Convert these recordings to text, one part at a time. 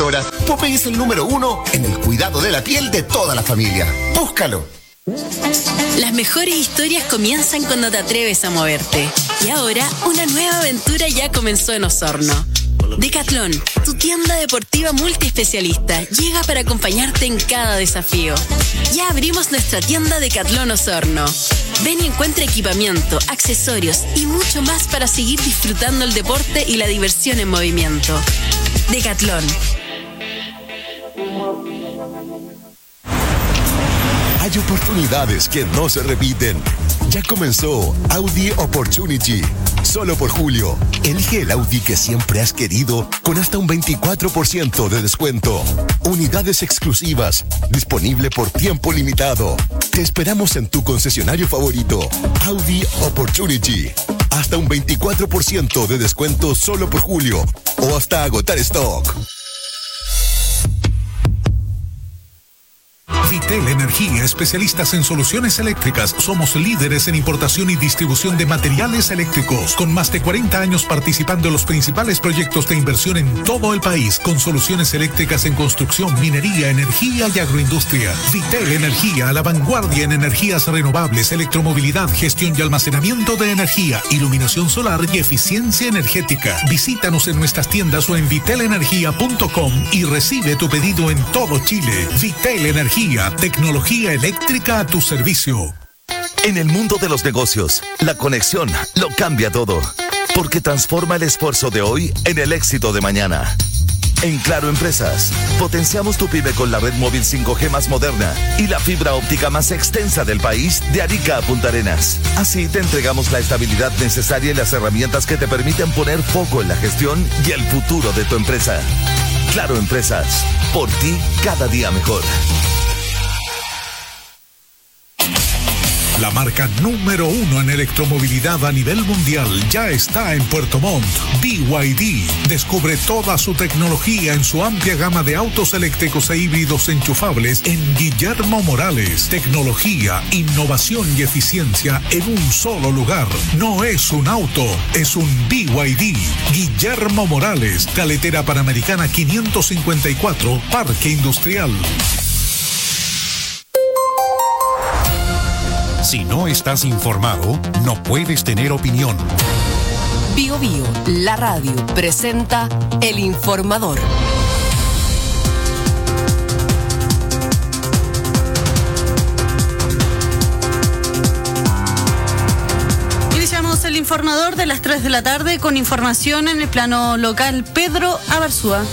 doctora. Popeye es el número 1 en el cuidado de la piel de toda la familia. ¡Búscalo! Las mejores historias comienzan cuando te atreves a moverte. Y ahora, una nueva aventura ya comenzó en Osorno. Decathlon, tu tienda deportiva multiespecialista, llega para acompañarte en cada desafío. Ya abrimos nuestra tienda Decathlon Osorno. Ven y encuentra equipamiento, accesorios y mucho más para seguir disfrutando el deporte y la diversión en movimiento. Decathlon. Hay oportunidades que no se repiten. Ya comenzó Audi Opportunity. Solo por julio, elige el Audi que siempre has querido con hasta un 24% de descuento. Unidades exclusivas, disponible por tiempo limitado. Te esperamos en tu concesionario favorito. Audi Opportunity. Hasta un 24% de descuento solo por julio o hasta agotar stock. Vitel Energía, especialistas en soluciones eléctricas. Somos líderes en importación y distribución de materiales eléctricos, con más de 40 años participando en los principales proyectos de inversión en todo el país, con soluciones eléctricas en construcción, minería, energía y agroindustria. Vitel Energía, a la vanguardia en energías renovables, electromovilidad, gestión y almacenamiento de energía, iluminación solar y eficiencia energética. Visítanos en nuestras tiendas o en vitelenergia.com y recibe tu pedido en todo Chile. Vitel Energía, tecnología eléctrica a tu servicio. En el mundo de los negocios, la conexión lo cambia todo, porque transforma el esfuerzo de hoy en el éxito de mañana. En Claro Empresas, potenciamos tu pyme con la red móvil 5G más moderna y la fibra óptica más extensa del país, de Arica a Punta Arenas. Así te entregamos la estabilidad necesaria y las herramientas que te permiten poner foco en la gestión y el futuro de tu empresa. Claro Empresas, por ti cada día mejor. La marca número 1 en electromovilidad a nivel mundial ya está en Puerto Montt. BYD descubre toda su tecnología en su amplia gama de autos eléctricos e híbridos enchufables en Guillermo Morales. Tecnología, innovación y eficiencia en un solo lugar. No es un auto, es un BYD. Guillermo Morales, Carretera Panamericana 554, Parque Industrial. Si no estás informado, no puedes tener opinión. Bio Bio, la radio, presenta El Informador. Iniciamos El Informador de las 3 de la tarde con información en el plano local. Pedro Abarzúa.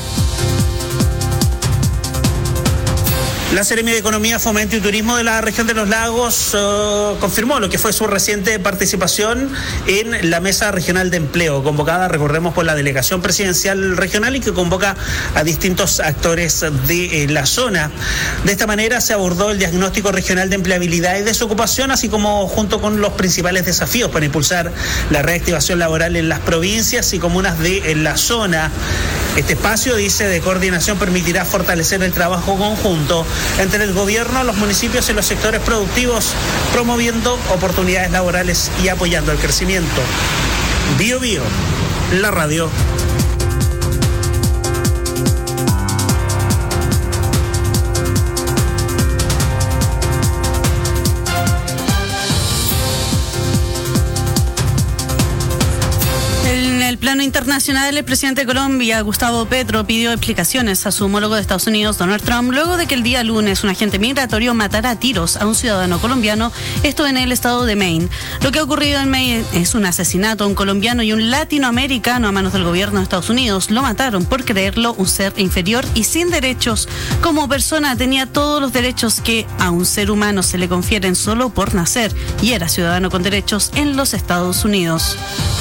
La Seremi de Economía, Fomento y Turismo de la región de los Lagos confirmó lo que fue su reciente participación en la Mesa Regional de Empleo, convocada, recordemos, por la Delegación Presidencial Regional y que convoca a distintos actores de la zona. De esta manera se abordó el diagnóstico regional de empleabilidad y desocupación, así como junto con los principales desafíos para impulsar la reactivación laboral en las provincias y comunas de la zona. Este espacio, dice, de coordinación permitirá fortalecer el trabajo conjunto entre el gobierno, los municipios y los sectores productivos, promoviendo oportunidades laborales y apoyando el crecimiento. Bio Bio, la radio. En el plano internacional, el presidente de Colombia, Gustavo Petro, pidió explicaciones a su homólogo de Estados Unidos, Donald Trump, luego de que el día lunes un agente migratorio matara a tiros a un ciudadano colombiano, esto en el estado de Maine. Lo que ha ocurrido en Maine es un asesinato a un colombiano y un latinoamericano a manos del gobierno de Estados Unidos. Lo mataron por creerlo un ser inferior y sin derechos. Como persona tenía todos los derechos que a un ser humano se le confieren solo por nacer, y era ciudadano con derechos en los Estados Unidos.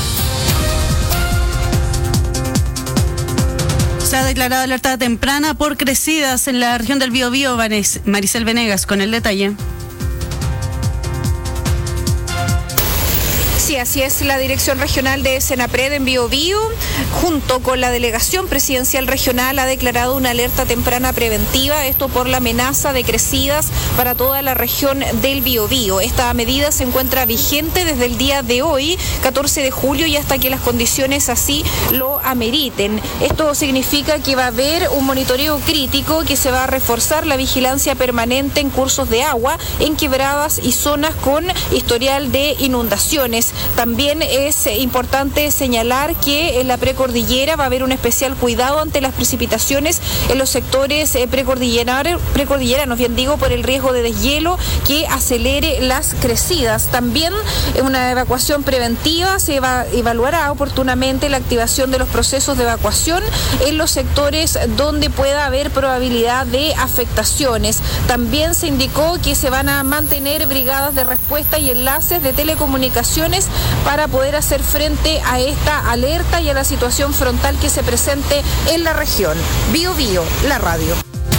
Se ha declarado alerta temprana por crecidas en la región del Biobío. Maricel Venegas con el detalle. Sí, así es. La Dirección Regional de Senapred en Biobío, junto con la Delegación Presidencial Regional, ha declarado una alerta temprana preventiva, esto por la amenaza de crecidas para toda la región del Biobío. Esta medida se encuentra vigente desde el día de hoy, 14 de julio, y hasta que las condiciones así lo ameriten. Esto significa que va a haber un monitoreo crítico, que se va a reforzar la vigilancia permanente en cursos de agua, en quebradas y zonas con historial de inundaciones. También es importante señalar que en la precordillera va a haber un especial cuidado ante las precipitaciones en los sectores precordilleranos, bien digo, por el riesgo de deshielo que acelere las crecidas. También una evacuación preventiva, se evaluará oportunamente la activación de los procesos de evacuación en los sectores donde pueda haber probabilidad de afectaciones. También se indicó que se van a mantener brigadas de respuesta y enlaces de telecomunicaciones para poder hacer frente a esta alerta y a la situación frontal que se presente en la región. Biobío, la radio.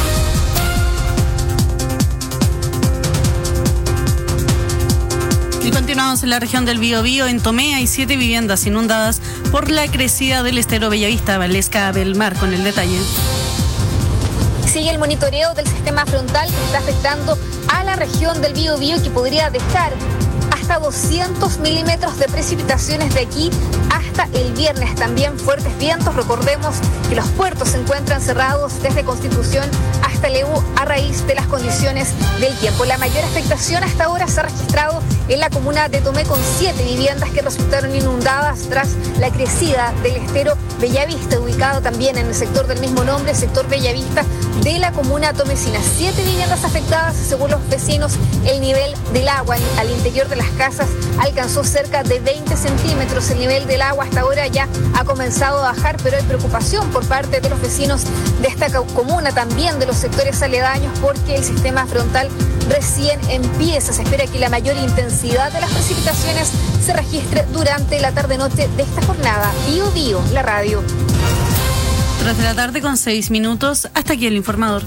Y continuamos en la región del Biobío. En Tomé hay 7 viviendas inundadas por la crecida del estero Bellavista, Valesca, Belmar, con el detalle. Sigue el monitoreo del sistema frontal que está afectando a la región del Biobío y que podría dejar hasta 200 milímetros de precipitaciones de aquí hasta el viernes. También fuertes vientos. Recordemos que los puertos se encuentran cerrados desde Constitución hasta Lebu a raíz de las condiciones del tiempo. La mayor afectación hasta ahora se ha registrado en la comuna de Tomé, con 7 viviendas que resultaron inundadas tras la crecida del estero Bellavista, ubicado también en el sector del mismo nombre, sector Bellavista de la comuna tomecina. 7 viviendas afectadas. Según los vecinos, el nivel del agua al interior de las casas alcanzó cerca de 20 centímetros. El nivel del agua hasta ahora ya ha comenzado a bajar, pero hay preocupación por parte de los vecinos de esta comuna, también de los sectores aledaños, porque el sistema frontal recién empieza. Se espera que la mayor intensidad de las precipitaciones se registre durante la tarde-noche de esta jornada. Biobío, la radio. 3 de la tarde con 6 minutos. Hasta aquí el informador.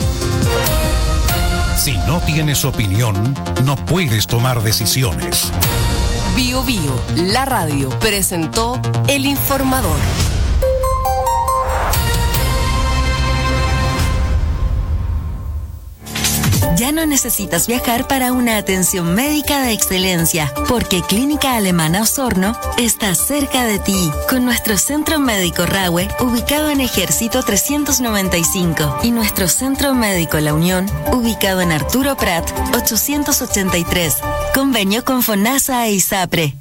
Si no tienes opinión, no puedes tomar decisiones. Biobío, la radio, presentó el informador. Ya no necesitas viajar para una atención médica de excelencia, porque Clínica Alemana Osorno está cerca de ti, con nuestro Centro Médico Rahue, ubicado en Ejército 395, y nuestro Centro Médico La Unión, ubicado en Arturo Prat 883. Convenio con FONASA e ISAPRE.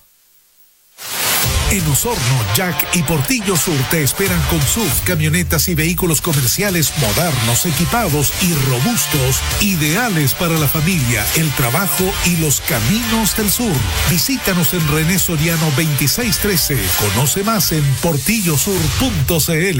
En Osorno, Jack y Portillo Sur te esperan con SUV, camionetas y vehículos comerciales modernos, equipados y robustos, ideales para la familia, el trabajo y los caminos del sur. Visítanos en René Soriano 2613. Conoce más en portillosur.cl.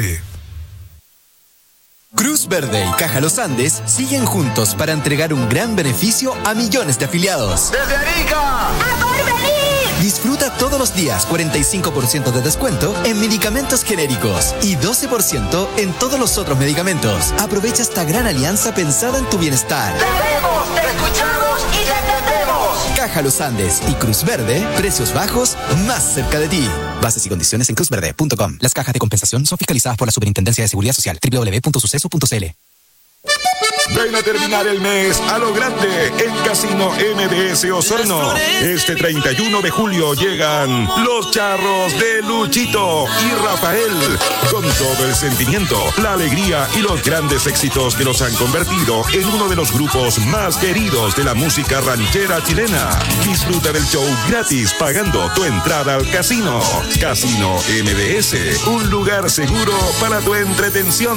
Cruz Verde y Caja Los Andes siguen juntos para entregar un gran beneficio a millones de afiliados. ¡Desde Arica! ¡A Porvenir! Disfruta todos los días 45% de descuento en medicamentos genéricos y 12% en todos los otros medicamentos. Aprovecha esta gran alianza pensada en tu bienestar. ¡Te vemos, te escuchamos y te entendemos! Caja Los Andes y Cruz Verde, precios bajos más cerca de ti. Bases y condiciones en cruzverde.com. Las cajas de compensación son fiscalizadas por la Superintendencia de Seguridad Social. www.suceso.cl. Ven a terminar el mes a lo grande en Casino MBS Osorno. Este 31 de julio llegan los charros de Luchito y Rafael, con todo el sentimiento, la alegría y los grandes éxitos que los han convertido en uno de los grupos más queridos de la música ranchera chilena. Disfruta del show gratis pagando tu entrada al casino. Casino MBS, un lugar seguro para tu entretención.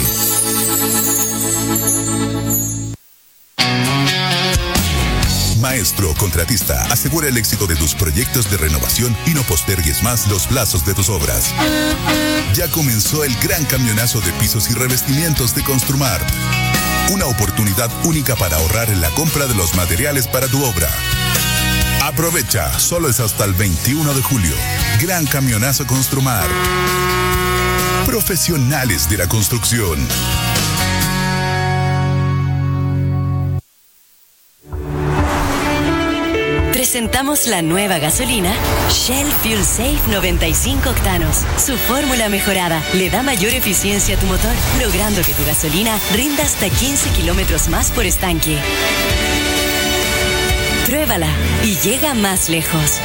Maestro Contratista asegura el éxito de tus proyectos de renovación y no postergues más los plazos de tus obras. Ya comenzó el gran camionazo de pisos y revestimientos de Construmar. Una oportunidad única para ahorrar en la compra de los materiales para tu obra. Aprovecha, solo es hasta el 21 de julio. Gran camionazo Construmar. Profesionales de la construcción. presentamos la nueva gasolina Shell Fuel Safe 95 octanos. Su fórmula mejorada le da mayor eficiencia a tu motor, logrando que tu gasolina rinda hasta 15 kilómetros más por estanque. Pruébala y llega más lejos.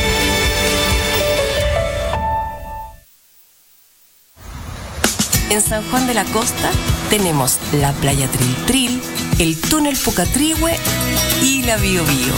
En San Juan de la Costa tenemos la playa Tril Tril, el túnel Pucatrihue y la Bio Bio.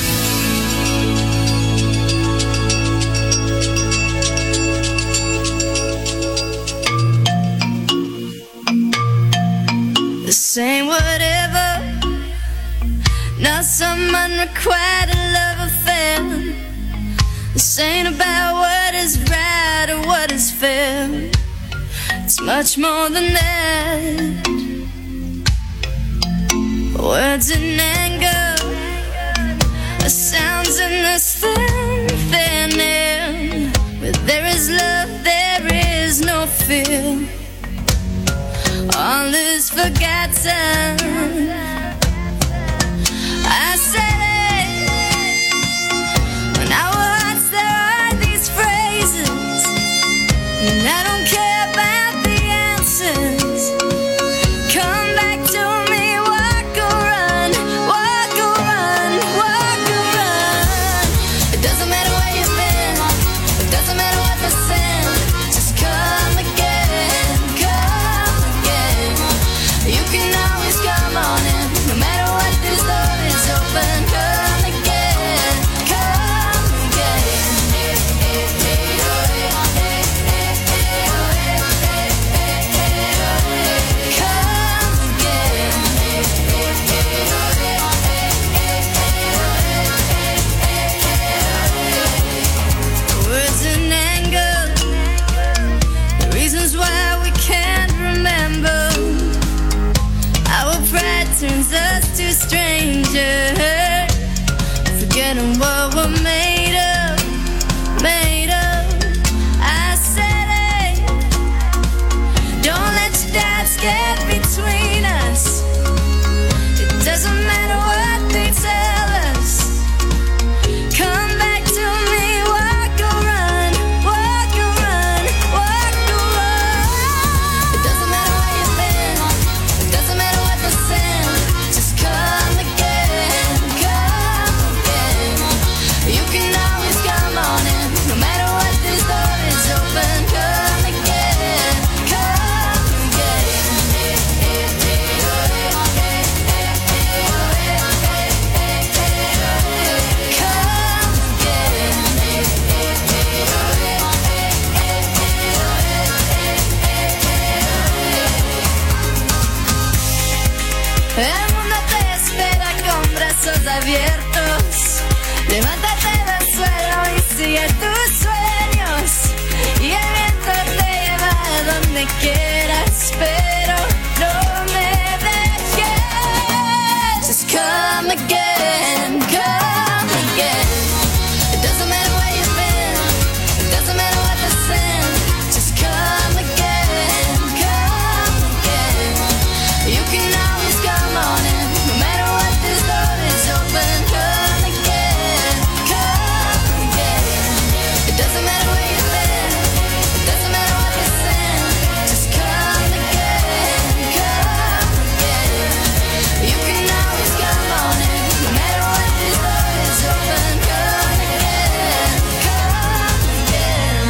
This ain't whatever, not some unrequited love affair. This ain't about what is right or what is fair. It's much more than that. Words in anger, sounds in this thin air. Where there is love, there is no fear. All is forgotten. I said it. When our hearts, there are these phrases, and I don't care about the answers. Come back to me, walk or run, walk or run, walk or run. It doesn't matter where you've been, it doesn't matter what the sin. Just come again, come again. You can always come on in, no matter what this door is open. Come again, come again. Words in anger, the reasons why we can't remember. Our pride turns us to strangers, forgetting what we're made of, made of. I said it. Don't let your doubts get between us. It doesn't matter what they tell us. Come back to me, walk or run, walk or run, walk or run. It doesn't matter where you've been, it doesn't matter what the sin. Just come again, come again. You can always come on in, no matter what this door is open. Come again, come again. El mundo te espera con brazos abiertos. Levántate del suelo y sigue tus sueños. Y el viento te lleva a donde quieras, pero no me dejes. Just come again, come again. It doesn't matter where you've been, it doesn't matter what the sin. Just come again, come again. You can always come on in, no matter what this door is open. Come again, come again. It doesn't matter where you've been, it doesn't matter what the sin. Just come again, come again. You can always come on in, no matter what this door is open. Come again, come again.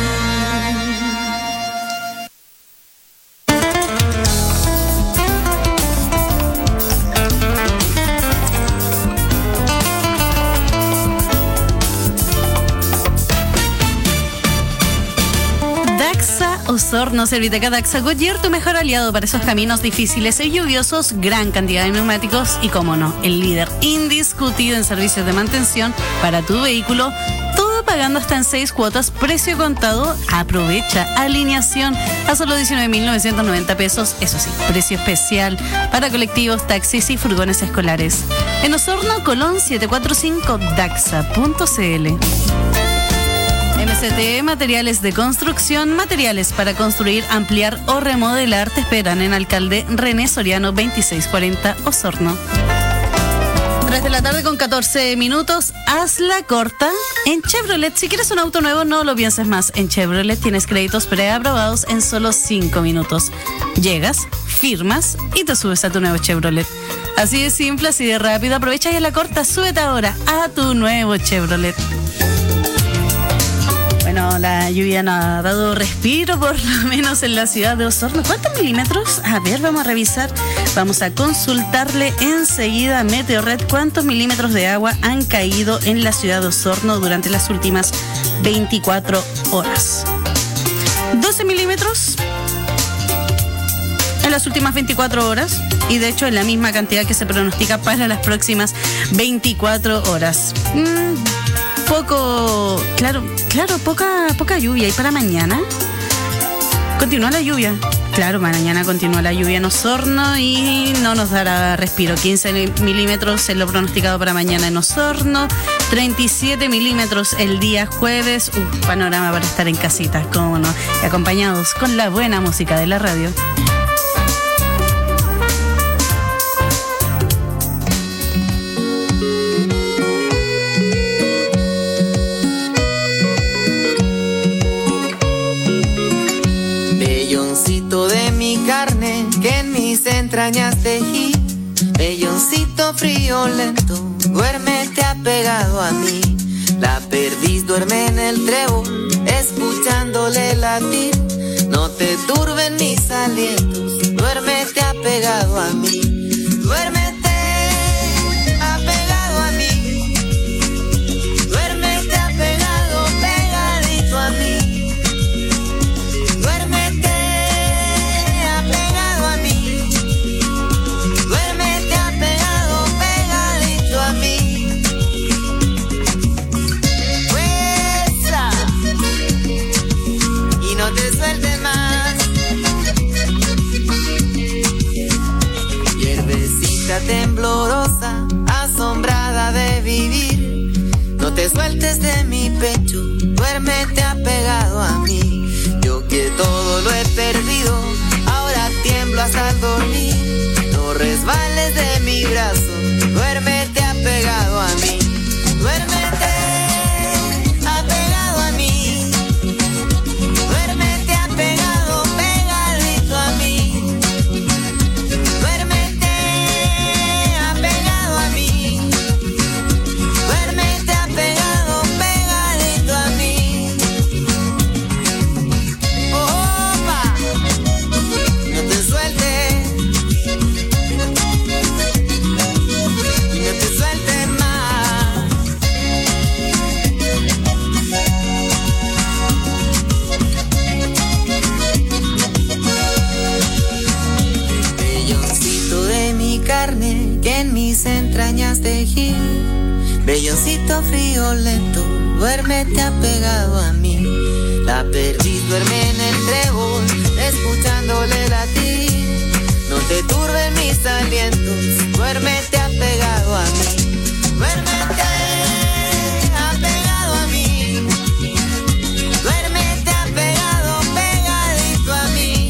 Daxa Osorno, Serviteca Daxa Goodyear, tu mejor aliado para esos caminos difíciles y lluviosos, gran cantidad de neumáticos y, como no, el líder indiscutido en servicios de mantención para tu vehículo. Todo pagando hasta en 6 cuotas, precio contado. Aprovecha alineación a solo 19.990 pesos. Eso sí, precio especial para colectivos, taxis y furgones escolares. En Osorno, Colón 745, daxa.cl. MCT Materiales de Construcción, materiales para construir, ampliar o remodelar, te esperan en Alcalde René Soriano 2640, Osorno. 3 de la tarde con 14 minutos. Hazla corta en Chevrolet. Si quieres un auto nuevo, no lo pienses más. En Chevrolet tienes créditos preaprobados en solo 5 minutos. Llegas, firmas y te subes a tu nuevo Chevrolet. Así de simple, así de rápido. Aprovecha y hazla corta. Súbete ahora a tu nuevo Chevrolet. Bueno, la lluvia no ha dado respiro, por lo menos en la ciudad de Osorno. ¿Cuántos milímetros? A ver, vamos a revisar. Vamos a consultarle enseguida a Meteorred cuántos milímetros de agua han caído en la ciudad de Osorno durante las últimas 24 horas. 12 milímetros en las últimas 24 horas y de hecho es la misma cantidad que se pronostica para las próximas 24 horas. Poca lluvia. ¿Y para mañana? ¿Continúa la lluvia? Claro, mañana continúa la lluvia en Osorno y no nos dará respiro. 15 milímetros es lo pronosticado para mañana en Osorno. 37 milímetros el día jueves. Panorama para estar en casita, cómo no. Y acompañados con la buena música de la radio. De mi carne que en mis entrañas tejí, velloncito frío lento, duérmete apegado a mí. La perdiz duerme en el trébol, escuchándole latir. No te turben mis alientos, duérmete apegado a mí. Duérmete apegado a mí. Duérmete apegado, pegadito a mí. Temblorosa, asombrada de vivir, no te sueltes de mi pecho, duérmete apegado a mí. Yo que todo lo he perdido, ahora tiemblo hasta el dormir. No resbales de mi brazo, duérmete apegado a mí. Duérmete apegado a mí. Duérmete apegado, pegadito a mí. Que en mis entrañas tejí, velloncito frío lento, duérmete apegado a mí. La perdiz duerme en el trébol, escuchándole latir. No te turben mis alientos, duérmete apegado a mí. Duérmete apegado a mí. Duérmete apegado, pegadito a mí.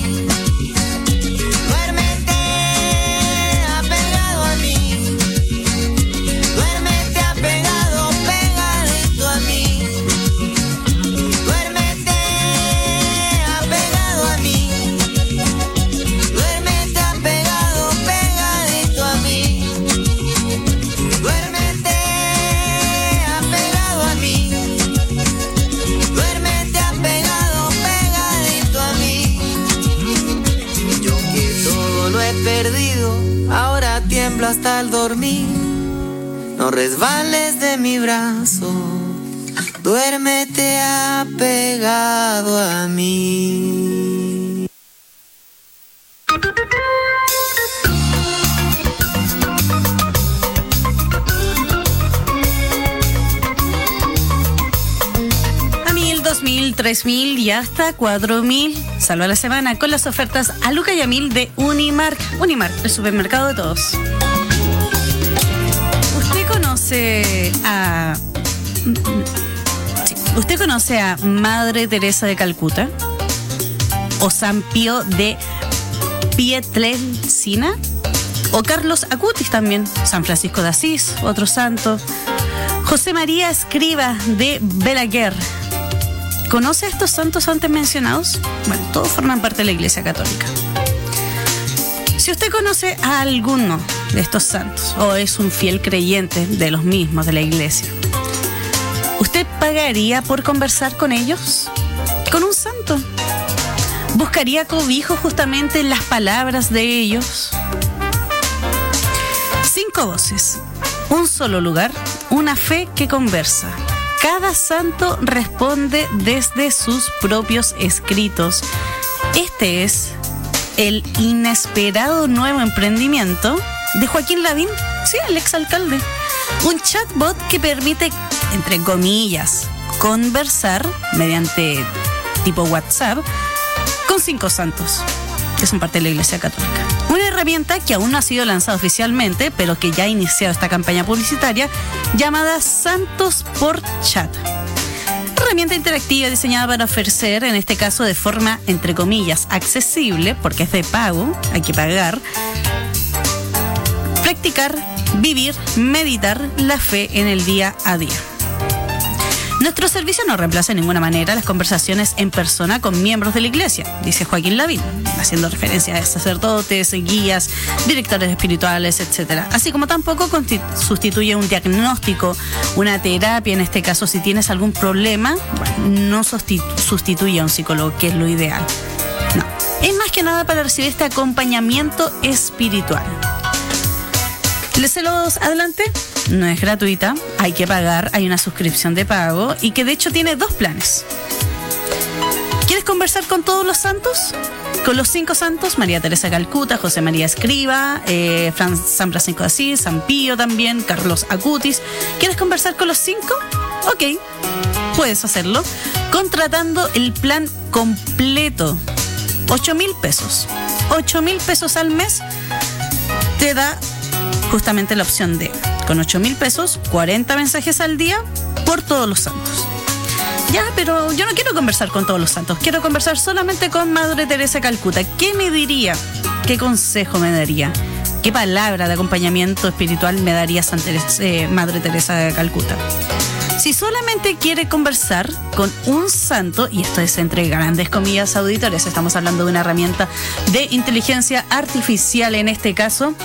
Perdido, ahora tiemblo hasta el dormir. No resbales de mi brazo, duérmete apegado a mí. A 1.000, 2.000, 3.000 y hasta 4.000. Salva la semana con las ofertas a Luca y a 1.000 de Unimark. Unimark, el supermercado de todos. ¿Usted conoce a Madre Teresa de Calcuta? ¿O San Pío de Pietrelcina? O Carlos Acutis también, San Francisco de Asís, otro santo. José María Escriba de Balaguer. ¿Conoce a estos santos antes mencionados? Bueno, todos forman parte de la Iglesia Católica. Si usted conoce a alguno de estos santos o es un fiel creyente de los mismos de la Iglesia, ¿usted pagaría por conversar con ellos? ¿Con un santo? ¿Buscaría cobijo justamente en las palabras de ellos? 5 voces, un solo lugar, una fe que conversa. Cada santo responde desde sus propios escritos. Este es el inesperado nuevo emprendimiento de Joaquín Lavín, sí, el exalcalde. Un chatbot que permite, entre comillas, conversar mediante tipo WhatsApp con 5 santos que son parte de la Iglesia Católica. Una herramienta que aún no ha sido lanzada oficialmente, pero que ya ha iniciado esta campaña publicitaria llamada Santos por Chat. Herramienta interactiva diseñada para ofrecer, en este caso de forma, entre comillas, accesible, porque es de pago, hay que pagar, practicar, vivir, meditar la fe en el día a día. Nuestro servicio no reemplaza de ninguna manera las conversaciones en persona con miembros de la Iglesia, dice Joaquín Lavín, haciendo referencia a sacerdotes, guías, directores espirituales, etc. Así como tampoco sustituye un diagnóstico, una terapia, en este caso si tienes algún problema, bueno, no sustituye a un psicólogo, que es lo ideal. No, es más que nada para recibir este acompañamiento espiritual. ¿Les los adelante? No es gratuita, hay que pagar, hay una suscripción de pago y que de hecho tiene 2 planes. ¿Quieres conversar con todos los santos? Con los 5 santos, María Teresa Calcuta, José María Escriba, San Francisco de Asís, San Pío también, Carlos Acutis. ¿Quieres conversar con los 5? Ok, puedes hacerlo contratando el plan completo. 8,000 pesos. 8,000 pesos al mes te da justamente la opción de, con 8,000 pesos, 40 mensajes al día por todos los santos. Ya, pero yo no quiero conversar con todos los santos, quiero conversar solamente con Madre Teresa de Calcuta. ¿Qué me diría? ¿Qué consejo me daría? ¿Qué palabra de acompañamiento espiritual me daría Madre Teresa de Calcuta? Si solamente quiere conversar con un santo, y esto es entre grandes comillas auditores, estamos hablando de una herramienta de inteligencia artificial en este caso,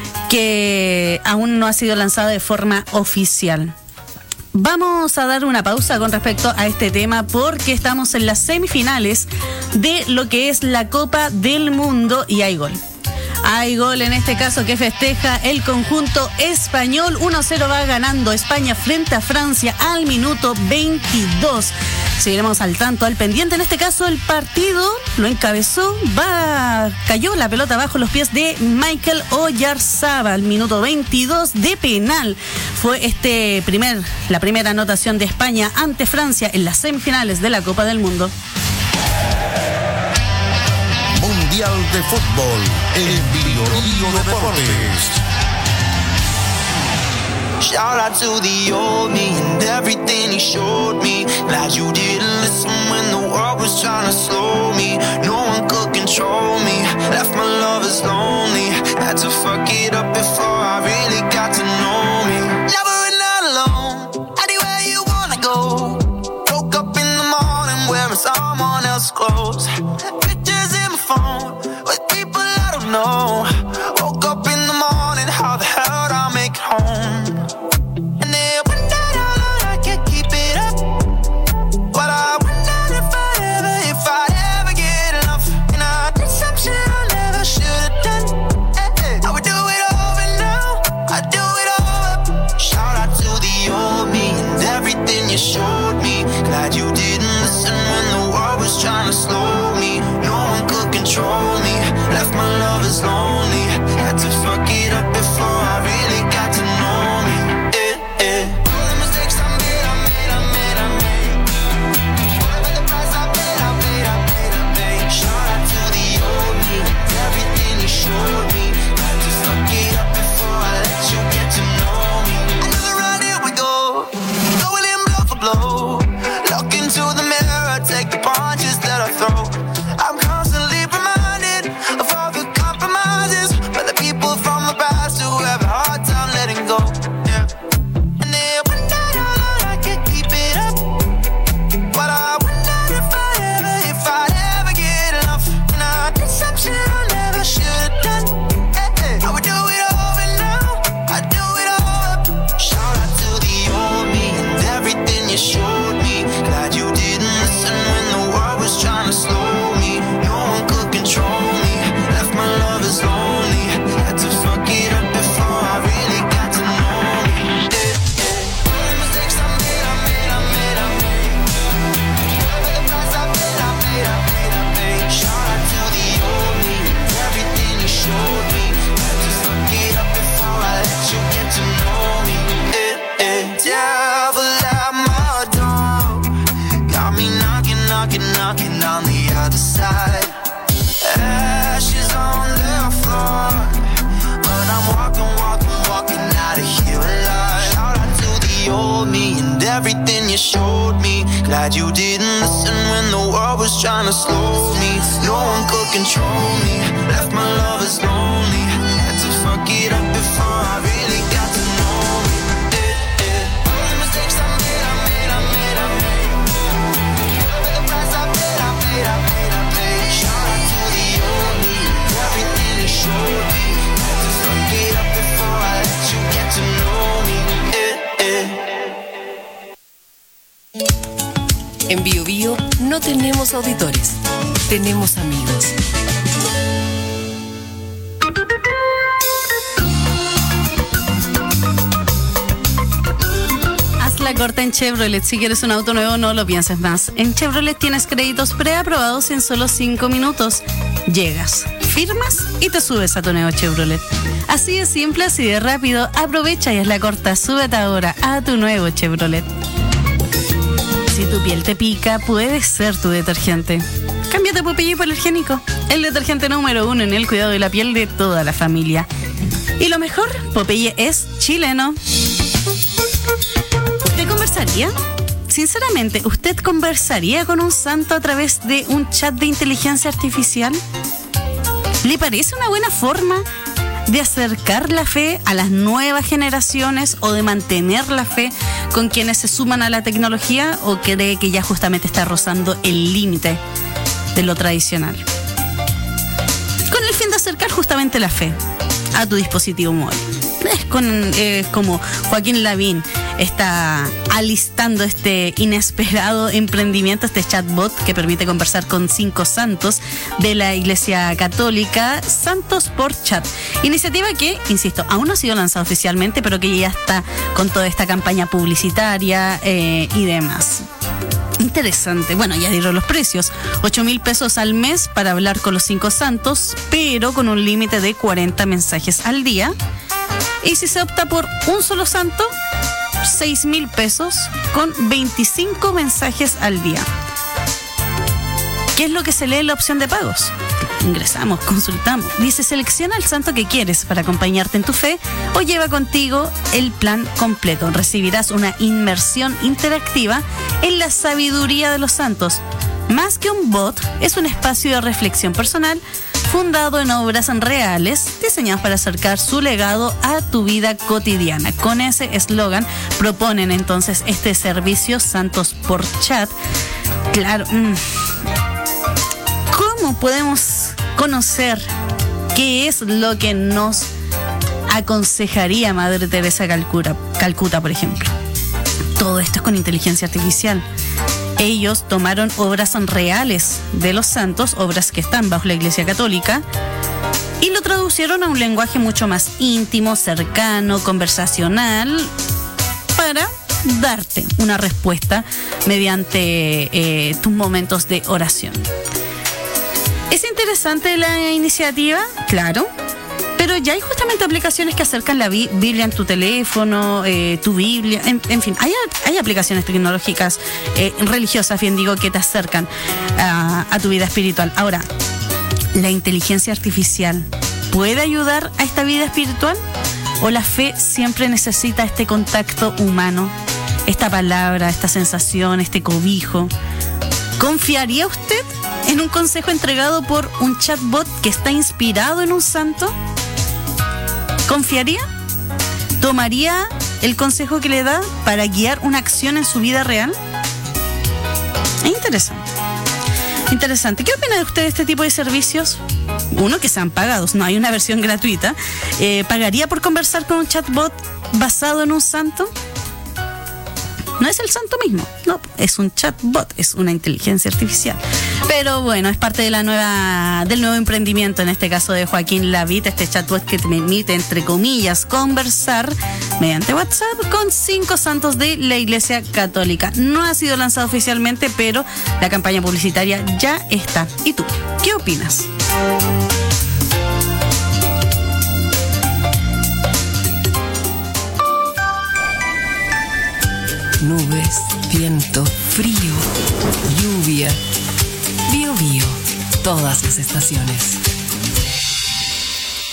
que aún no ha sido lanzada de forma oficial. Vamos a dar una pausa con respecto a este tema porque estamos en las semifinales de lo que es la Copa del Mundo y hay gol. Hay gol en este caso que festeja el conjunto español. 1-0 va ganando España frente a Francia al minuto 22. Seguiremos al tanto, al pendiente. En este caso el partido lo encabezó, cayó la pelota bajo los pies de Michael Oyarzabal al minuto 22 de penal. Fue la primera anotación de España ante Francia en las semifinales de la Copa del Mundo. Mundial de Fútbol en Bio Deportes. Shout out to the old me and everything he showed me. Glad you didn't listen when the world was trying to slow me. No one could control me. Left my lovers lonely. Had to fuck it up before I really got to know me. Never and not alone. Anywhere you wanna go. Woke up in the morning wearing someone else's clothes. Pictures in my phone with people I don't know. Woke up in the morning, how the hell did I make it home? Overnight. showed me. Glad you didn't listen when the world was trying to slow me. No one could control me. Left my lovers lonely. Had to fuck it up before I really got to know me. All the mistakes I made. Pay the price I paid. Shout out to the only. Everything you showed me. Had to fuck it up before I let you get to know me. En Bio Bio no tenemos auditores, tenemos amigos. Haz la corta en Chevrolet. Si quieres un auto nuevo, no lo pienses más. En Chevrolet tienes créditos preaprobados en solo 5 minutos. Llegas, firmas y te subes a tu nuevo Chevrolet. Así de simple, así de rápido. Aprovecha y haz la corta. Súbete ahora a tu nuevo Chevrolet. Si tu piel te pica, puede ser tu detergente. Cámbiate a Popeye Hipoalergénico, el detergente número 1 en el cuidado de la piel de toda la familia. Y lo mejor, Popeye es chileno. ¿Usted conversaría? Sinceramente, ¿usted conversaría con un santo a través de un chat de inteligencia artificial? ¿Le parece una buena forma de acercar la fe a las nuevas generaciones o de mantener la fe con quienes se suman a la tecnología, o cree que ya justamente está rozando el límite de lo tradicional? Con el fin de acercar justamente la fe a tu dispositivo móvil. Es como Joaquín Lavín está alistando este inesperado emprendimiento, este chatbot que permite conversar con 5 santos de la Iglesia Católica, Santos por Chat. Iniciativa que, insisto, aún no ha sido lanzada oficialmente, pero que ya está con toda esta campaña publicitaria y demás. Interesante. Bueno, ya dieron los precios. 8,000 pesos al mes para hablar con los 5 santos, pero con un límite de 40 mensajes al día. Y si se opta por un solo santo, 6,000 pesos con 25 mensajes al día. ¿Qué es lo que se lee en la opción de pagos? Ingresamos, consultamos. Dice: selecciona el santo que quieres para acompañarte en tu fe o lleva contigo el plan completo. Recibirás una inmersión interactiva en la sabiduría de los santos. Más que un bot, es un espacio de reflexión personal fundado en obras reales diseñadas para acercar su legado a tu vida cotidiana. Con ese eslogan proponen entonces este servicio Santos por Chat. Claro, ¿cómo podemos conocer qué es lo que nos aconsejaría Madre Teresa Calcuta, por ejemplo? Todo esto es con inteligencia artificial. Ellos tomaron obras reales de los santos, obras que están bajo la Iglesia Católica, y lo traducieron a un lenguaje mucho más íntimo, cercano, conversacional, para darte una respuesta mediante tus momentos de oración. ¿Es interesante la iniciativa? Claro. Pero ya hay justamente aplicaciones que acercan la Biblia en tu teléfono, tu Biblia, en fin, hay aplicaciones tecnológicas, religiosas, bien digo, que te acercan a tu vida espiritual. Ahora, ¿la inteligencia artificial puede ayudar a esta vida espiritual? ¿O la fe siempre necesita este contacto humano, esta palabra, esta sensación, este cobijo? ¿Confiaría usted en un consejo entregado por un chatbot que está inspirado en un santo? ¿Confiaría? ¿Tomaría el consejo que le da para guiar una acción en su vida real? Es interesante. Interesante. ¿Qué opina de usted de este tipo de servicios? Uno, que sean pagados, no hay una versión gratuita. ¿Pagaría por conversar con un chatbot basado en un santo? No es el santo mismo, no, es un chatbot, es una inteligencia artificial. Pero bueno, es parte de del nuevo emprendimiento, en este caso de Joaquín Lavín, este chatbot que te permite, entre comillas, conversar mediante WhatsApp con 5 santos de la Iglesia Católica. No ha sido lanzado oficialmente, pero la campaña publicitaria ya está. ¿Y tú? ¿Qué opinas? Nubes, viento, frío, lluvia. Bio Bio, todas las estaciones.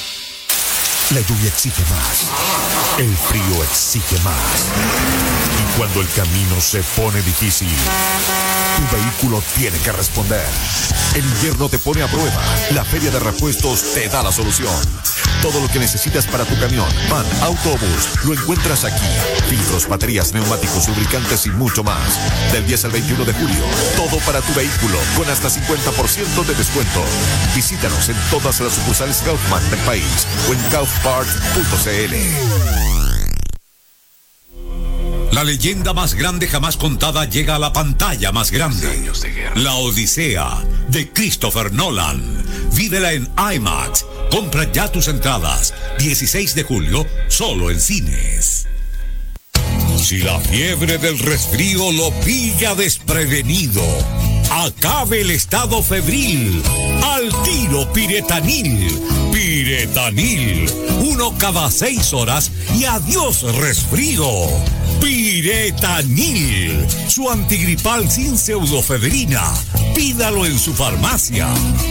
La lluvia exige más. El frío exige más. Cuando el camino se pone difícil, tu vehículo tiene que responder. El invierno te pone a prueba. La Feria de Repuestos te da la solución. Todo lo que necesitas para tu camión, van, autobús, lo encuentras aquí. Filtros, baterías, neumáticos, lubricantes y mucho más. Del 10 al 21 de julio, todo para tu vehículo, con hasta 50% de descuento. Visítanos en todas las sucursales Kaufman del país o en kaufparts.cl. La leyenda más grande jamás contada llega a la pantalla más grande. La Odisea, de Christopher Nolan. Vívela en IMAX. Compra ya tus entradas. 16 de julio, solo en cines. Si la fiebre del resfrío lo pilla desprevenido, acabe el estado febril. Al tiro Piretanil. Piretanil. 1 cada 6 horas y adiós resfrío. Piretanil. Su antigripal sin pseudofebrina. Pídalo en su farmacia.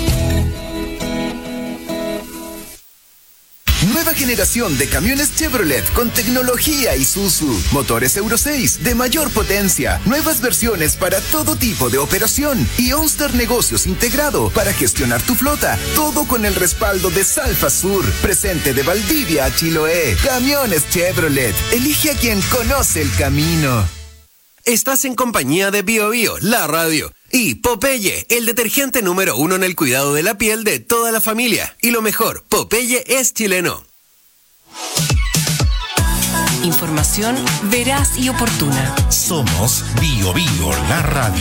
Nueva generación de camiones Chevrolet con tecnología Isuzu. Motores Euro 6 de mayor potencia. Nuevas versiones para todo tipo de operación. Y OnStar Negocios integrado para gestionar tu flota. Todo con el respaldo de Salfa Sur. Presente de Valdivia a Chiloé. Camiones Chevrolet. Elige a quien conoce el camino. Estás en compañía de Bio Bio, la radio. Y Popeye, el detergente número 1 en el cuidado de la piel de toda la familia. Y lo mejor, Popeye es chileno. Información veraz y oportuna. Somos Bio Bio, la radio.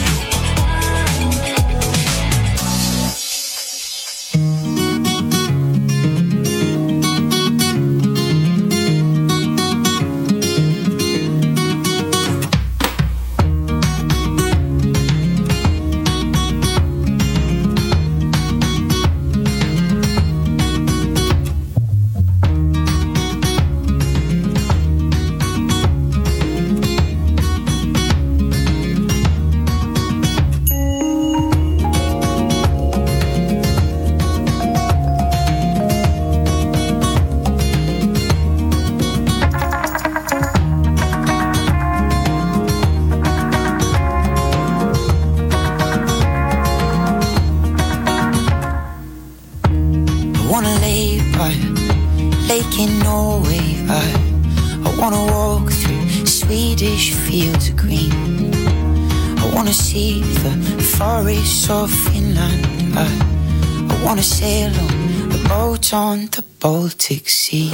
Of Finland, I wanna sail on the boat on the Baltic Sea.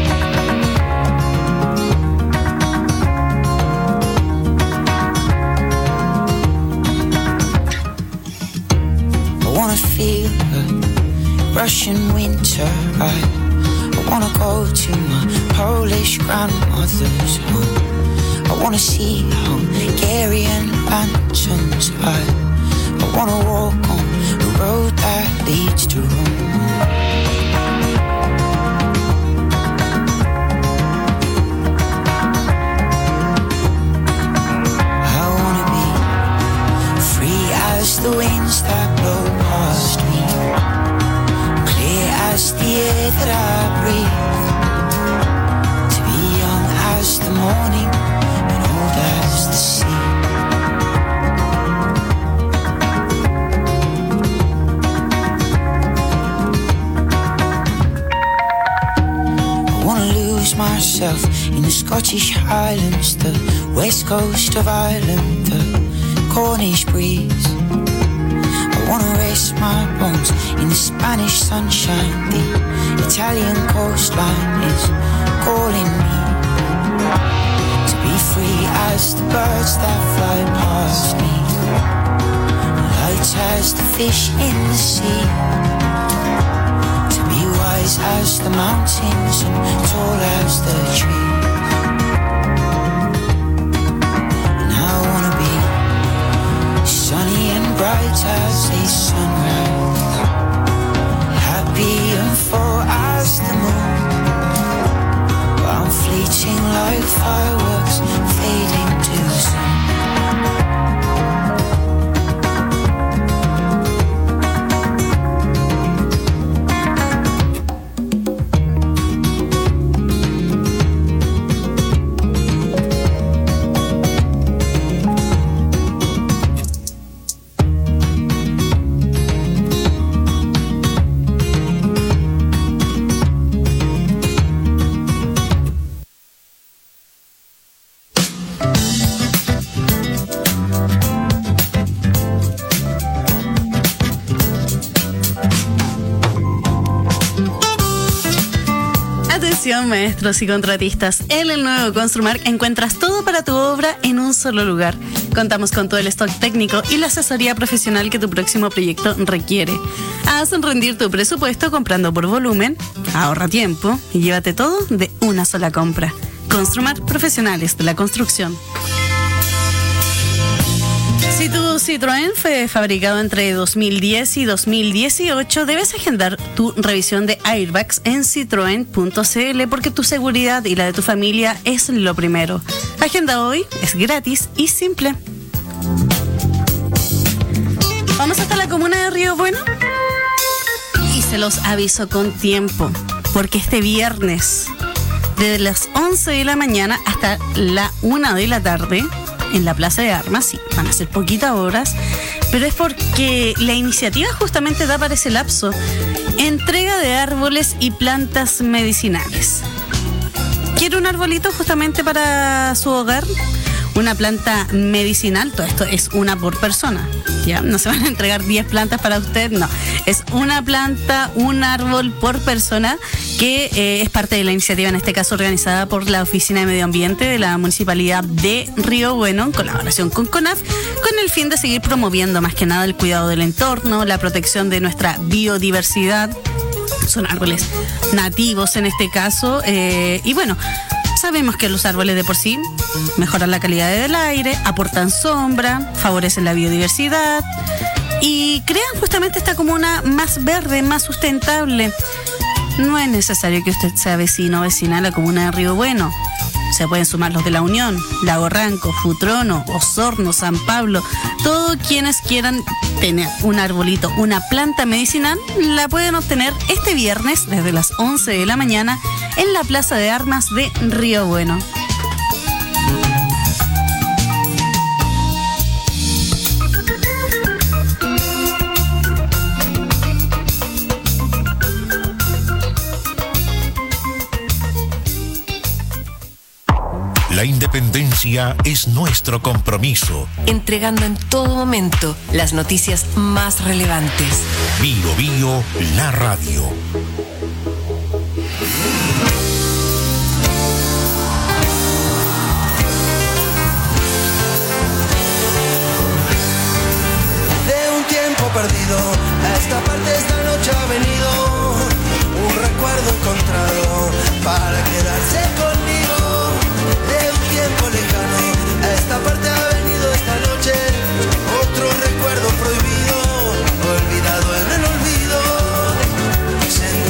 I wanna feel the Russian winter. I wanna go to my Polish grandmother's home. I wanna see Hungarian lanterns. I wanna walk on the road that leads to Rome. I wanna be free as the winds that blow past me, clear as the air that I breathe, to be young as the morning and old as the sea. Myself in the Scottish Highlands, the west coast of Ireland, the Cornish breeze. I wanna rest my bones in the Spanish sunshine. The Italian coastline is calling me to be free as the birds that fly past me, light as the fish in the sea, as the mountains and tall as the trees. And I wanna be sunny and bright as a sunrise, happy and full as the moon, but I'm fleeting like fireworks fading too soon. Atención, maestros y contratistas. En el nuevo Construmark encuentras todo para tu obra en un solo lugar. Contamos con todo el stock técnico y la asesoría profesional que tu próximo proyecto requiere. Haz rendir tu presupuesto comprando por volumen, ahorra tiempo y llévate todo de una sola compra. Construmark, profesionales de la construcción. Si tu Citroën fue fabricado entre 2010 y 2018, debes agendar tu revisión de airbags en citroen.cl porque tu seguridad y la de tu familia es lo primero. Agenda hoy, es gratis y simple. Vamos hasta la comuna de Río Bueno y se los aviso con tiempo porque este viernes, desde las 11 de la mañana hasta la 1 de la tarde, en la Plaza de Armas, sí, van a ser poquitas horas, pero es porque la iniciativa justamente da para ese lapso. Entrega de árboles y plantas medicinales. ¿Quiere un arbolito justamente para su hogar? Una planta medicinal, todo esto es una por persona, ¿ya? No se van a entregar 10 plantas para usted, no. Es una planta, un árbol por persona que es parte de la iniciativa, en este caso organizada por la Oficina de Medio Ambiente de la Municipalidad de Río Bueno, en colaboración con CONAF, con el fin de seguir promoviendo más que nada el cuidado del entorno, la protección de nuestra biodiversidad. Son árboles nativos en este caso, y bueno, sabemos que los árboles de por sí mejoran la calidad del aire, aportan sombra, favorecen la biodiversidad y crean justamente esta comuna más verde, más sustentable. No es necesario que usted sea vecino o vecina de la comuna de Río Bueno. Se pueden sumar los de La Unión, Lago Ranco, Futrono, Osorno, San Pablo. Todos quienes quieran tener un arbolito, una planta medicinal, la pueden obtener este viernes desde las 11 de la mañana en la Plaza de Armas de Río Bueno. La independencia es nuestro compromiso. Entregando en todo momento las noticias más relevantes. Bio Bio, la radio. De un tiempo perdido, a esta parte esta noche ha venido un recuerdo encontrado para quedarse conmigo. De un tiempo lejano, a esta parte ha venido esta noche otro recuerdo prohibido, olvidado en el olvido.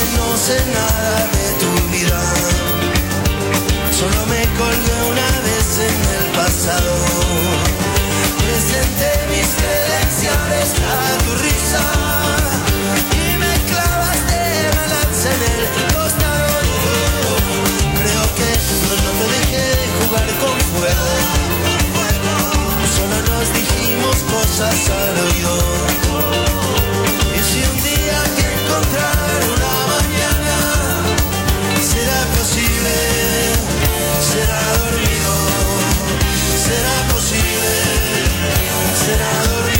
no sé nada de tu vida. Solo me colgué una vez en el pasado. Presenté mis credenciales a tu risa y me clavaste la lanza en el costado. Creo que no te dejé de jugar con fuego. Solo nos dijimos cosas al oído. Y si un día te encontrar una mañana, será posible, será dormido, será posible, será dormido.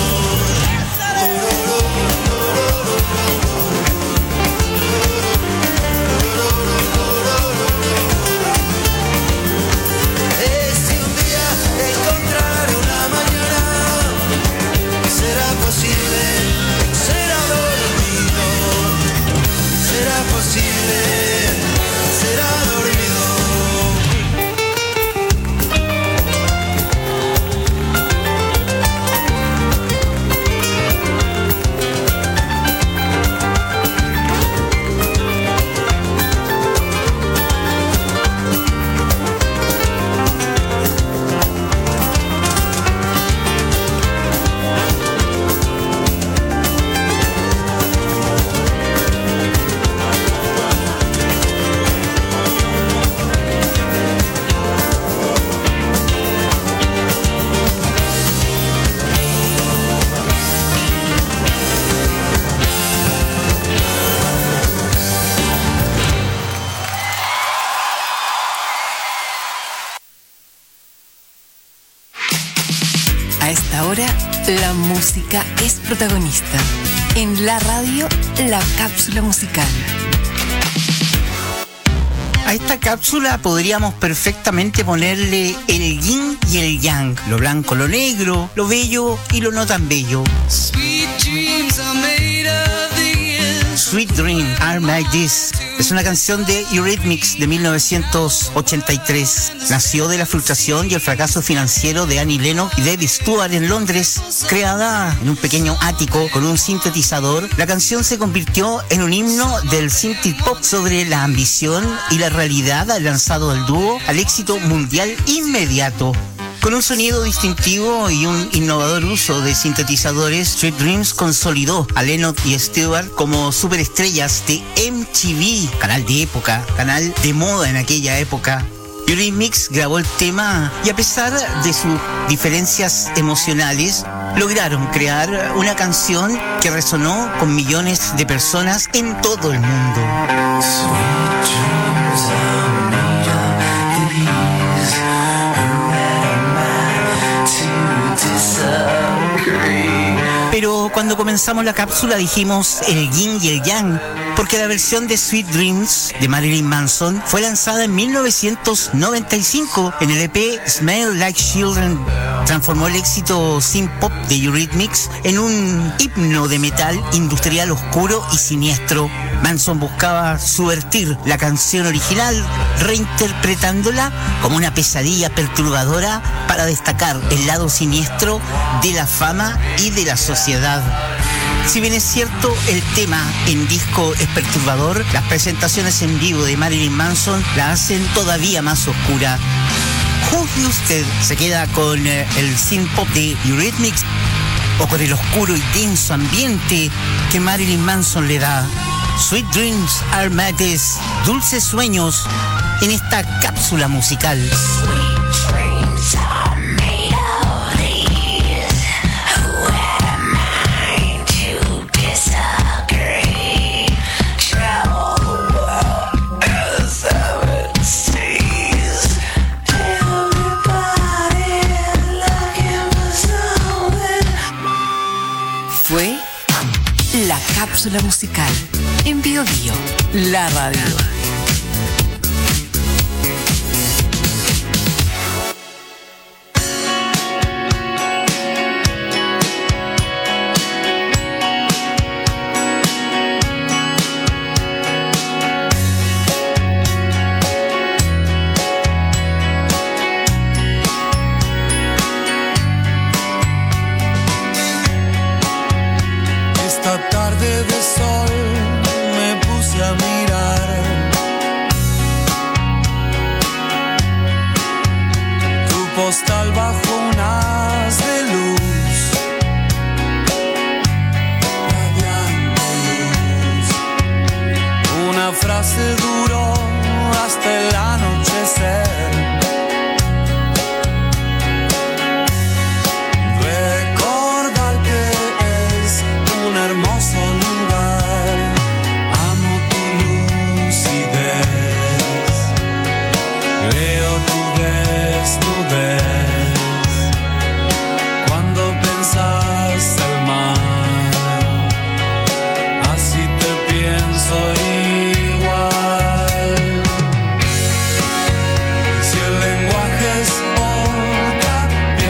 Si un día te encontrar una mañana, será posible, será dormido, será posible, será dormido. A esta hora, la música es protagonista. En la radio, la cápsula musical. A esta cápsula podríamos perfectamente ponerle el yin y el yang, lo blanco, lo negro, lo bello y lo no tan bello. Sweet Dreams Are Like This es una canción de Eurythmics de 1983. Nació de la frustración y el fracaso financiero de Annie Lennox y David Stewart en Londres. Creada en un pequeño ático con un sintetizador, la canción se convirtió en un himno del synth pop sobre la ambición y la realidad, lanzado el dúo al éxito mundial inmediato. Con un sonido distintivo y un innovador uso de sintetizadores, Sweet Dreams consolidó a Lennox y Stewart como superestrellas de MTV, canal de época, canal de moda en aquella época. Eurythmics grabó el tema y, a pesar de sus diferencias emocionales, lograron crear una canción que resonó con millones de personas en todo el mundo. Pero cuando comenzamos la cápsula dijimos el yin y el yang, porque la versión de Sweet Dreams de Marilyn Manson fue lanzada en 1995 en el EP Smell Like Children. Transformó el éxito synth pop de Eurythmics en un himno de metal industrial oscuro y siniestro. Manson buscaba subvertir la canción original, reinterpretándola como una pesadilla perturbadora para destacar el lado siniestro de la fama y de la sociedad. Si bien es cierto, el tema en disco es perturbador, las presentaciones en vivo de Marilyn Manson la hacen todavía más oscura. ¿Juzgue usted? ¿Se queda con el synth pop de Eurythmics o con el oscuro y denso ambiente que Marilyn Manson le da? Sweet Dreams Are Made This, dulces sueños en esta cápsula musical. Sweet dreams are made of these. Who am I to disagree? Travel the world as seven seas. Everybody looking for something. Fue la cápsula musical en Bio Bio, la radio. Esta tarde de sol me puse se duró hasta el anochecer. Recordar que es un hermoso lugar. Amo tu lucidez. Veo tu desnudez. Cuando pensas el mar, así te pienso igual. Si el lenguaje es otra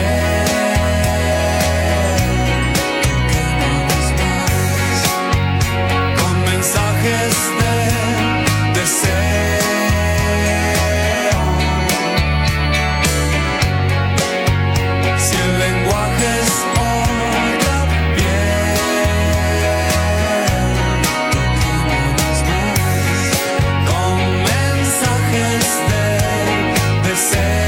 piel, toquémonos más con mensajes de deseo. Si el lenguaje es otra piel, toquémonos más con mensajes de deseo.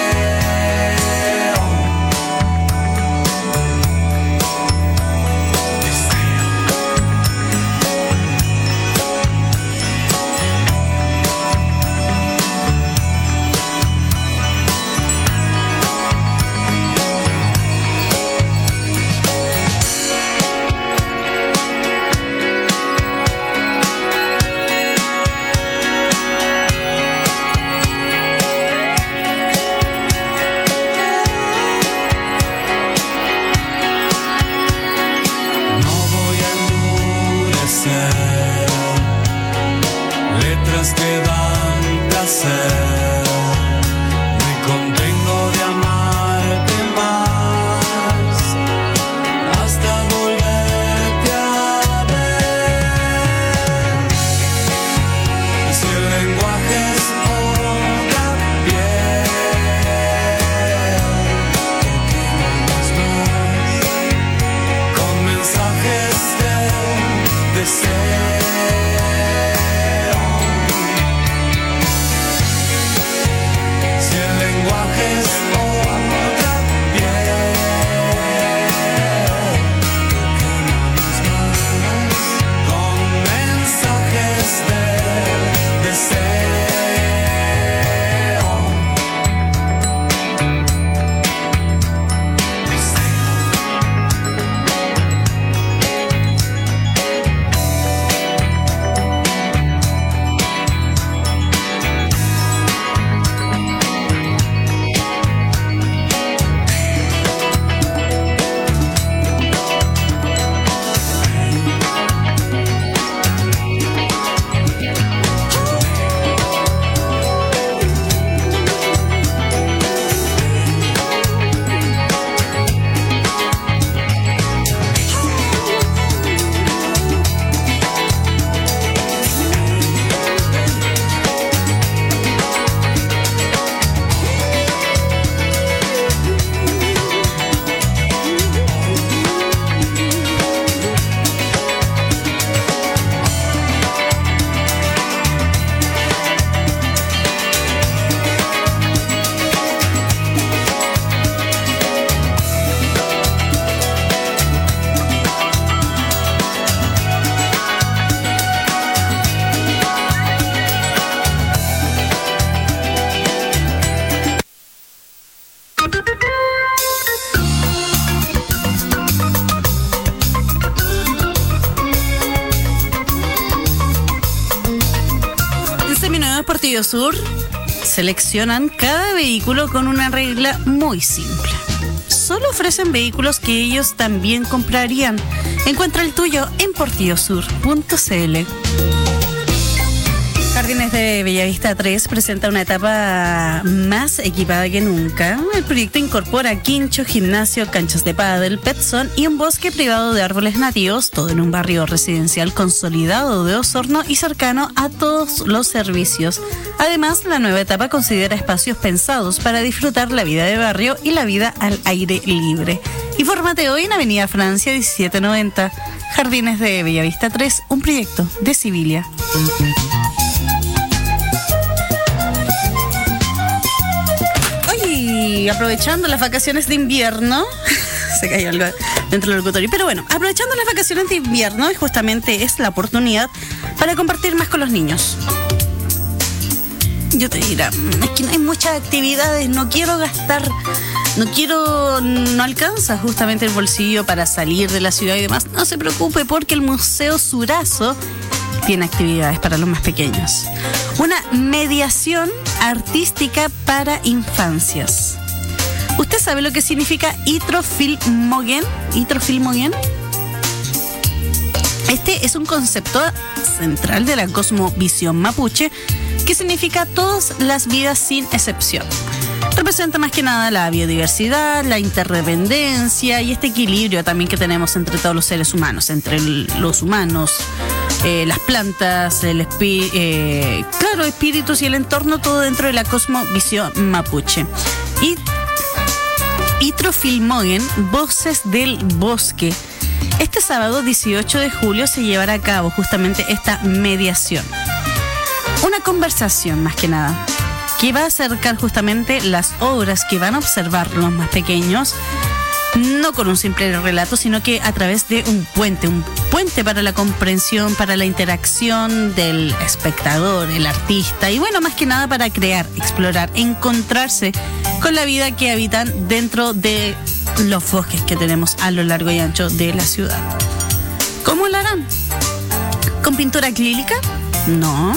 No voy a endurecer letras que dan placer. Me contengo de amarte más hasta volverte a ver. Si el lenguaje es otra piel, toquémonos más con mensajes de deseo. Si el lenguaje es otra piel, toquémonos más con mensajes de deseo. En Seminuevo Deportivo Sur seleccionan cada vehículo con una regla muy simple. Solo ofrecen vehículos que ellos también comprarían. Encuentra el tuyo en portillosur.cl. Jardines de Bellavista 3 presenta una etapa más equipada que nunca. El proyecto incorpora quincho, gimnasio, canchas de pádel, petzón y un bosque privado de árboles nativos, todo en un barrio residencial consolidado de Osorno y cercano a todos los servicios. Además, la nueva etapa considera espacios pensados para disfrutar la vida de barrio y la vida al aire libre. Infórmate hoy en Avenida Francia 1790. Jardines de Bellavista 3, un proyecto de Civilia. Oye, aprovechando las vacaciones de invierno, se cayó algo. dentro del locutorio. Pero bueno, aprovechando las vacaciones de invierno, justamente es la oportunidad para compartir más con los niños. Yo te diré, es que no hay muchas actividades, no alcanza justamente el bolsillo para salir de la ciudad y demás. No se preocupe, porque el Museo Surazo tiene actividades para los más pequeños. Una mediación artística para infancias. ¿Usted sabe lo que significa Itrofilmogen? ¿Itrofilmogen? Este es un concepto central de la cosmovisión mapuche que significa todas las vidas sin excepción. Representa más que nada la biodiversidad, la interdependencia y este equilibrio también que tenemos entre todos los seres humanos, entre los humanos, las plantas, espíritus y el entorno, todo dentro de la cosmovisión mapuche. Y Itrofilmogen, Voces del Bosque. Este sábado 18 de julio se llevará a cabo justamente esta mediación. Una conversación más que nada, que va a acercar justamente las obras que van a observar los más pequeños, no con un simple relato, sino que a través de un puente para la comprensión, para la interacción del espectador, el artista, y bueno, más que nada para crear, explorar, encontrarse con la vida que habitan dentro de los bosques que tenemos a lo largo y ancho de la ciudad. ¿Cómo lo harán? ¿Con pintura acrílica? No.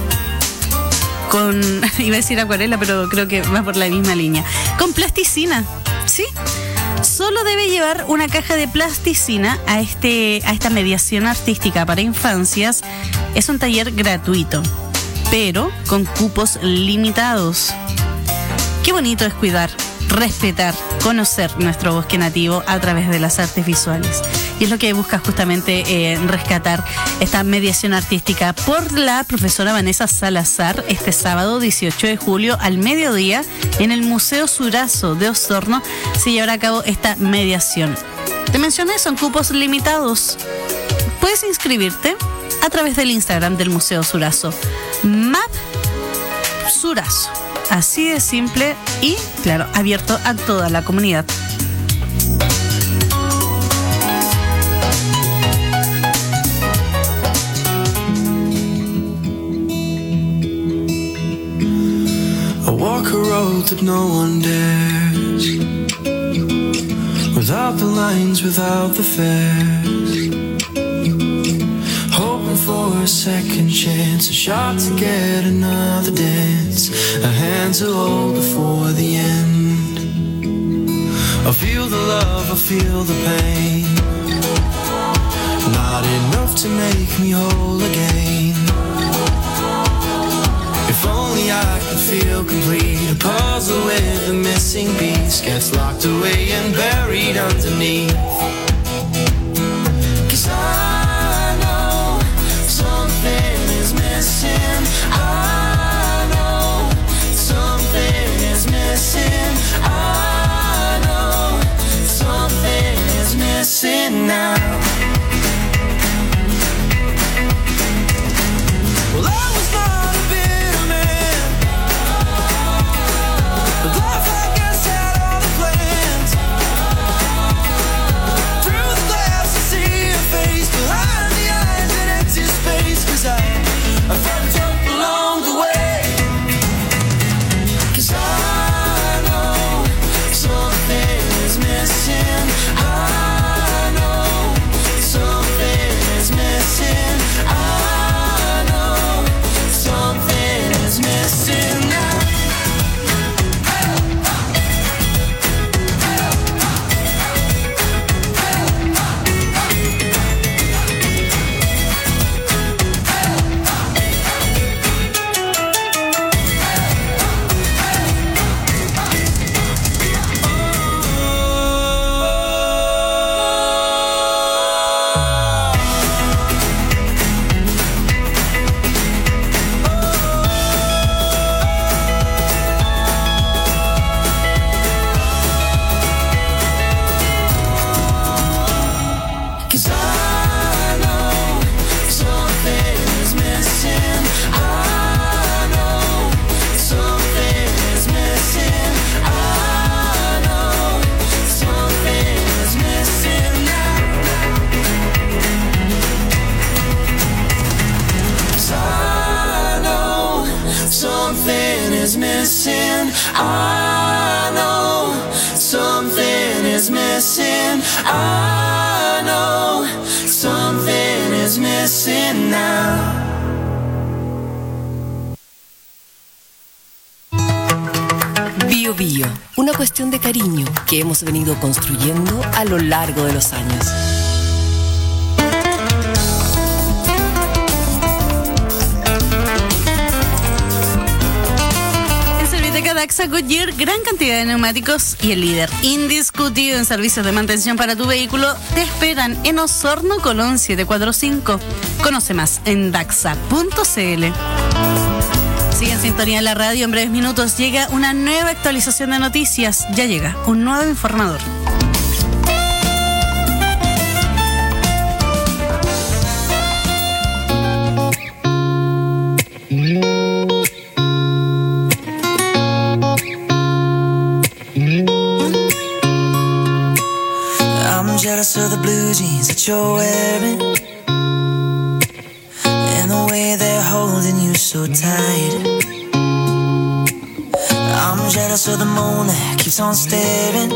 Iba a decir acuarela, pero creo que va por la misma línea. Con plasticina, ¿sí? Solo debe llevar una caja de plasticina a esta mediación artística para infancias. Es un taller gratuito, pero con cupos limitados. Qué bonito es cuidar, respetar, conocer nuestro bosque nativo a través de las artes visuales. Y es lo que busca justamente rescatar esta mediación artística por la profesora Vanessa Salazar este sábado 18 de julio al mediodía en el Museo Surazo de Osorno. Se llevará a cabo esta mediación. Te mencioné, son cupos limitados. Puedes inscribirte a través del Instagram del Museo Surazo, Map Surazo. Así de simple y, claro, abierto a toda la comunidad. I walk a road that no one dares, without the lines, without the fares, hoping for a second chance, a shot to get another dance, a hand to hold before the end. I feel the love, I feel the pain, not enough to make me whole again. If only I could feel complete, a puzzle with a missing piece gets locked away and buried underneath. 'Cause I know something is missing. I know something is missing. I know something is missing now. Well, I was not a bitter man, but life, I guess, had other plans. missing. I know something is missing. I know something is missing now. Bio Bio, una cuestión de cariño que hemos venido construyendo a lo largo de los años. En Serviteca Daxa Goodyear, gran cantidad de neumáticos y el líder indiscutido en servicios de mantención para tu vehículo te esperan en Osorno, Colón 745. Conoce más en daxa.cl. Sigue en sintonía en la radio. En breves minutos llega una nueva actualización de noticias. Ya llega un nuevo informador. I'm jealous of the blue jeans that you're wearing, and the way they're holding you so tight. I'm jealous of the moon that keeps on staring,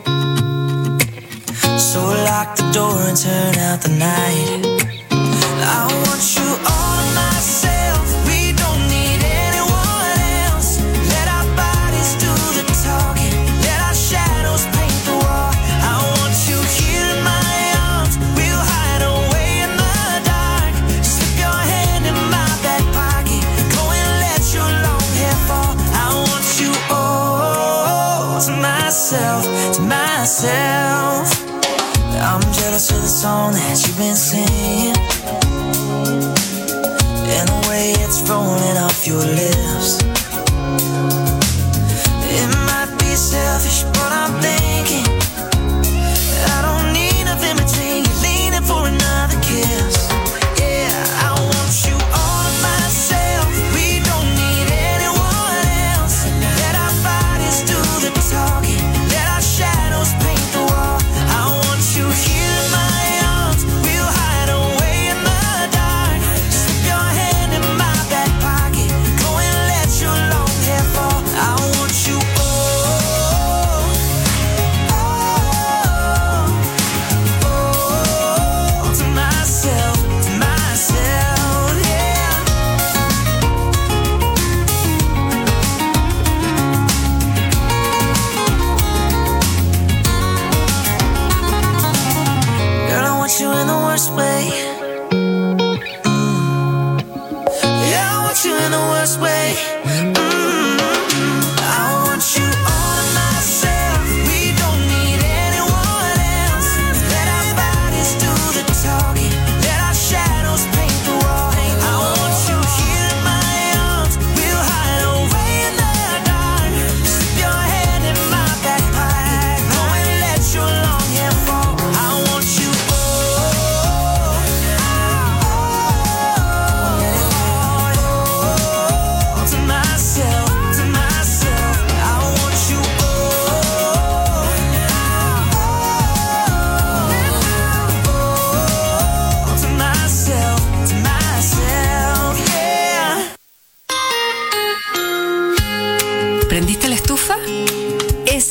so lock the door and turn out the night. I want you all to myself. We don't need anyone else. Let our bodies do the talking. Let our shadows paint the wall. I want you here in my arms. We'll hide away in the dark. Slip your hand in my back pocket. Go and let your long hair fall. I want you all to myself, to myself. I'm jealous of the song that you've been singing, and the way it's rolling off your lips. It might be selfish, but I'm thinking I don't need nothing between you, leaning for another kiss. Yeah, I want you all to myself. We don't need anyone else. Let our bodies do the talking. Let our shadows paint the wall. I want you here in my arms. We'll hide away in the dark. Slip your hand in my back pocket. Go and let your long hair fall. I want you all to myself, yeah. Girl, I want you in the worst way. Yeah, I want you in the worst way. I want you all to myself. We don't need anyone else. Let our bodies do the talking. Let our shadows paint the wall. I want you here in my arms. We'll hide away in the dark. Slip your hand in my back pocket. Go and let your long hair fall. I want you all to myself, to myself. I want you all to myself, yeah. ¿Prendiste la estufa?